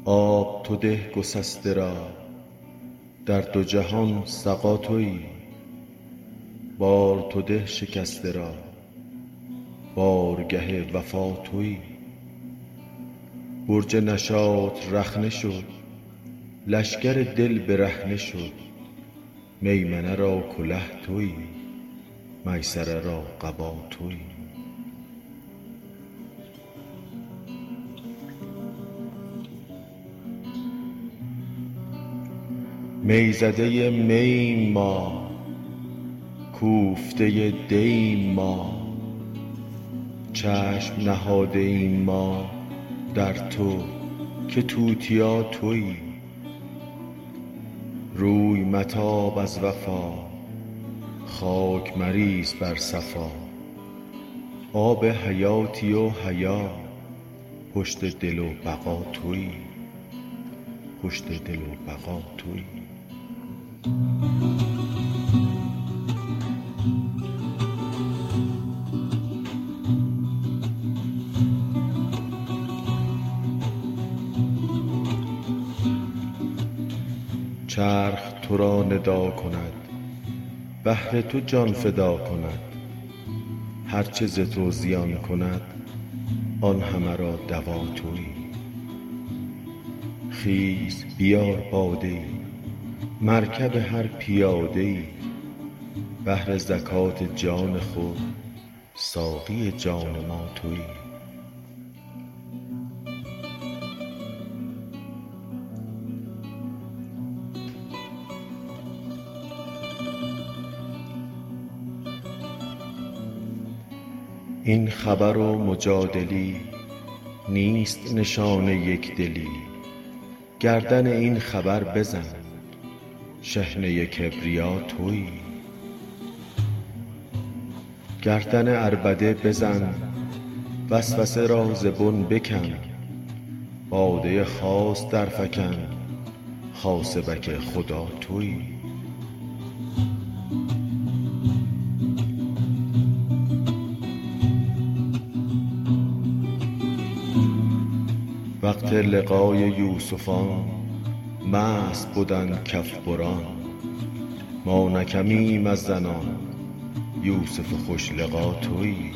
آب تو ده گسسته را، در دو جهان سقا تویی. بار تو ده شکسته را، بارگه وفا تویی. برج نشاط رخنه شد، لشکر دل برهنه شد. میمنه را کله تویی، میسره را قبا تویی. می زده مییم ما، کوفته دیم ما. چشم نهاده ایم ما در تو که توتیا تویی. روی متاب از وفا، خاک مریز بر صفا. آب حیاتی و حیا، پشت دل و بقا تویی. پشت دل و بقا تویی. چرخ تو را ندا کند، بهر تو جان فدا کند. هر چه ز تو زیان کند، آن همه را دوا تویی. خیز بیار باده ای، مرکب هر پیاده ای. بهر زکات جان خود، ساقی جان ما تویی. این خبر و مجادلی، نیست نشان یک دلی. گردن این خبر بزن، شحنه کبریا تویی. گردن عربده بزن، وسوسه را ز بن بکن. باده خاص درفکن، خاصبک خدا تویی. وقت لقای یوسفان، مست بدند کف بران. ما نه کمیم از زنان، یوسف خوش لقا تویی.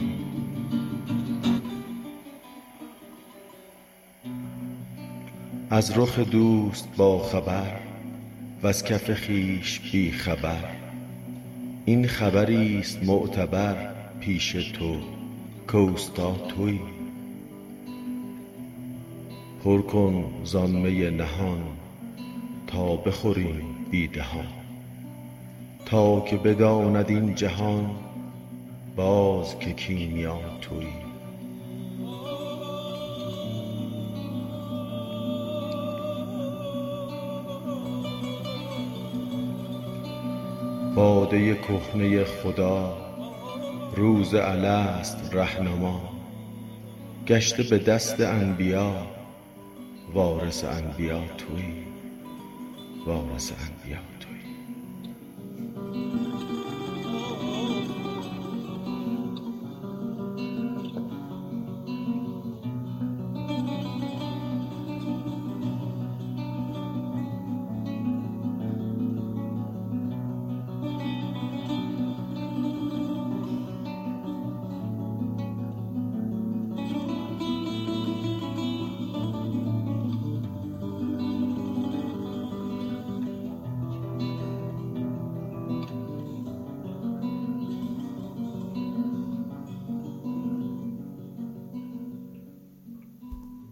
از رخ دوست با خبر، وز کف خویش بی خبر. این خبریست معتبر پیش تو کاوستا تویی. پر کن زان می نهان، تا بخوریم بی دهان. تا که بداند این جهان، باز که کیمیا تویی. باده کهنه خدا، روز الست رهنما. گشته به دست انبیا، وارث انبیا تویی. وارث انبیا.